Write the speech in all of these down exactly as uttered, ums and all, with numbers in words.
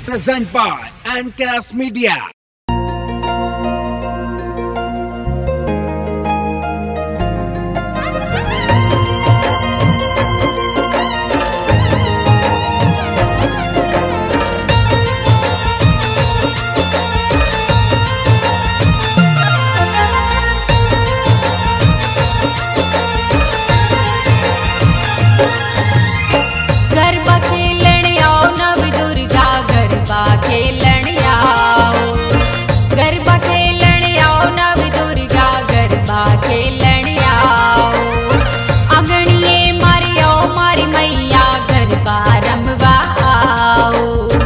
Present by Ancast Media. गरबा खेलन आओ नव दुर्गा गरबा खेलन आओ गरबा खेलन आओ नव दुर्गा गरबा खेलन आओ आंगणिए मारी आओ मारी मैया गरबा रमवा आओ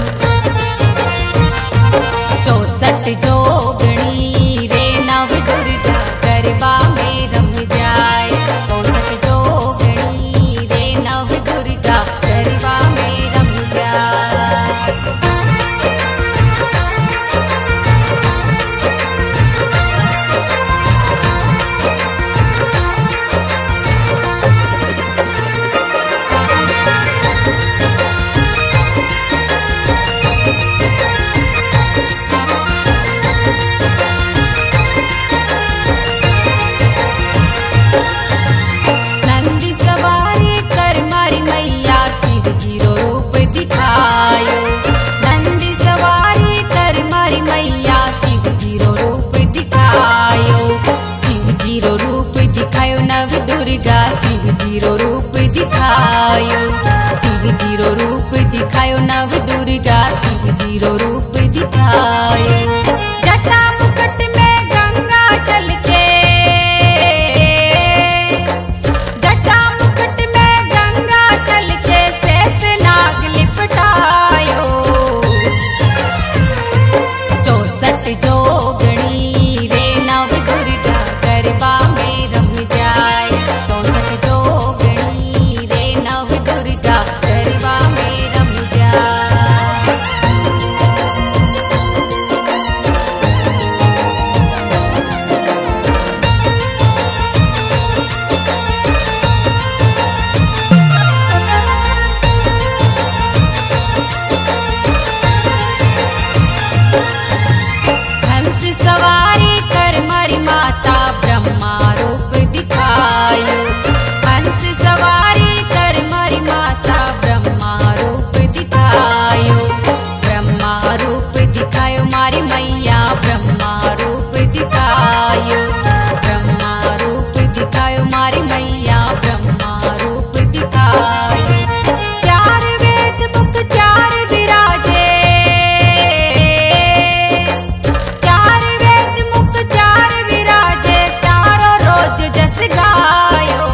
चौसठ जोगणी रे नव दुर्गा गरबा में रम जाए चौसठ जोगणी रे नव दुर्गा गरबा में रम जाए। नंदी सवारी कर मारी मैया शिव जी रो रूप दिखायो नंदी सवारी कर मारी मैया शिव जी रो रूप दिखायो शिव जी रो रूप दिखायो नव दुर्गा शिव जी रो रूप दिखायो शिव जी रो रूप दिखायो नव दुर्गा शिव जी रो रूप दिखायो जटा मुकुट में गंगा जल के जटा मुकुट में गंगा जल के शेष नाग लिपटायो चौसठ जोगणी रे नव दुर्गा गरबा में रम जाए चौसठ जोगणी रे नव दुर्गा गरबा में रम जाए। हंस सवारी कर मारी माता ब्रह्मा रूप दिखायो हंस सवारी कर मारी माता ब्रह्मा रूप दिखायो ब्रह्मा रूप दिखायो मारी मैया ब्रह्मा रूप दिखायो ब्रह्मा रूप दिखायो मारी मैया ब्रह्मा रूप दिखायो चार वेद मुख चार विराजे चार वेद मुख चार विराजे चारों रोज जस गायो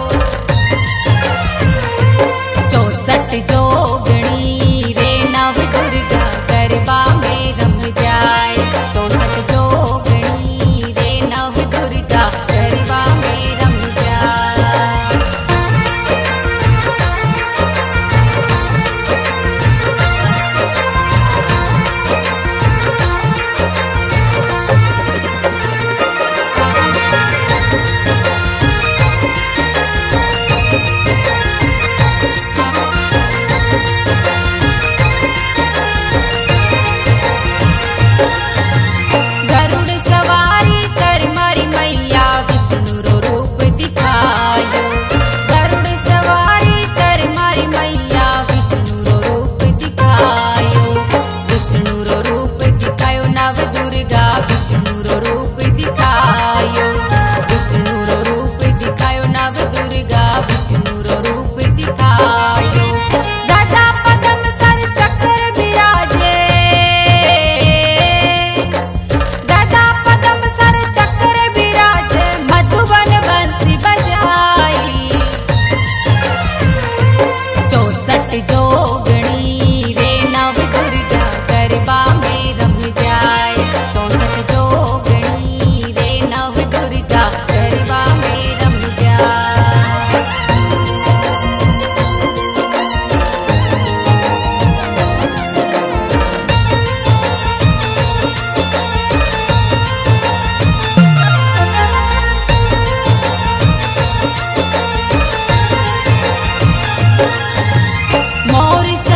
चौसठ जोगणी रे नव दुर्गा गरबा में रम जाए चौसठ जोगणी रे नव दुर्गा गरबा में रम जाए। गरुड़ सवारी कर मारी मैया विष्णु रो रूप दिखायो गरुड़ सवारी कर मारी मैया विष्णु रो रूप दिखायो विष्णु रो रूप दिखायो नव दुर्गा विष्णु रो रूप दिखायो विष्णु रो रूप दिखायो नव दुर्गा विष्णु रो रूप दिखायो गदा पद्म सर चक्र विराजे गदा पद्म सर चक्र विराज मधुबन बंसी बजाई चौसठ जोगणी रे नव दुर्गा गरबा में रम जाए चौसठ जोगणी रे नव दुर्गा गरबा में रम जाए। मोर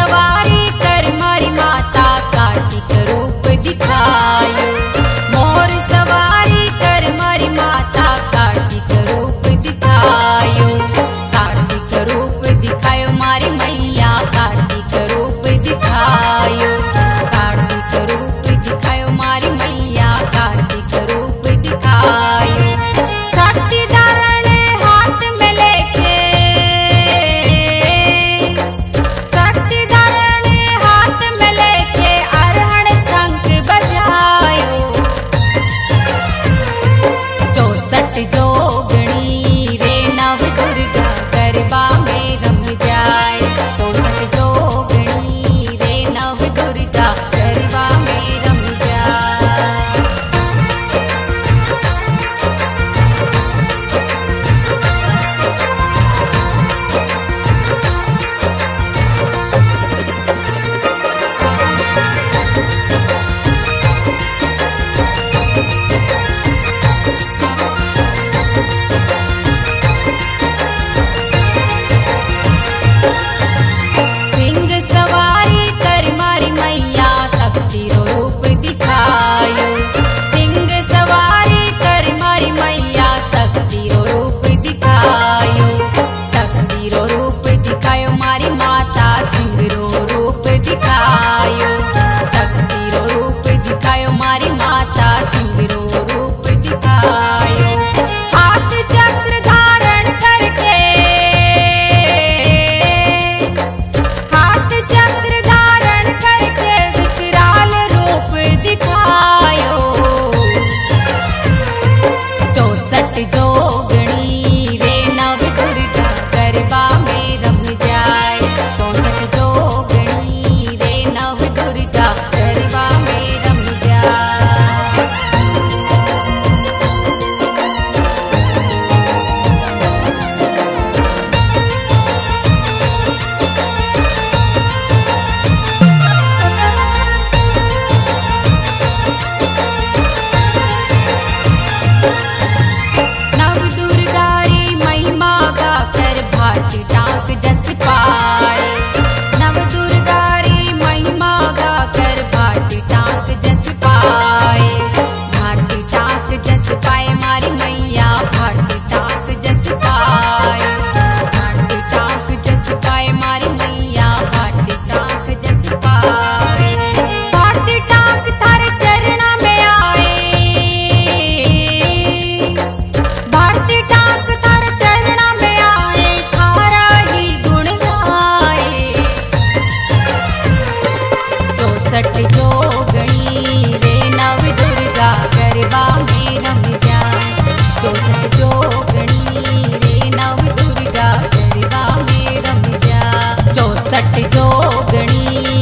चौसठ जोगणी